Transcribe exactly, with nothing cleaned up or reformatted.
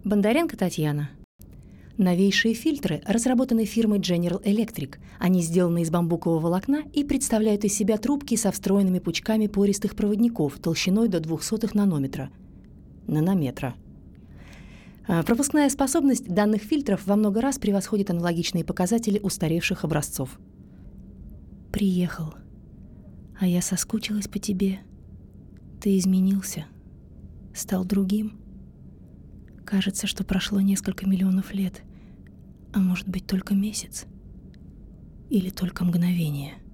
Бондаренко Татьяна. Новейшие фильтры разработаны фирмой General Electric. Они сделаны из бамбукового волокна и представляют из себя трубки со встроенными пучками пористых проводников толщиной до двухсотых нанометра. Нанометра. Пропускная способность данных фильтров во много раз превосходит аналогичные показатели устаревших образцов. Приехал, а я соскучилась по тебе. Ты изменился, стал другим. Кажется, что прошло несколько миллионов лет, а может быть только месяц или только мгновение.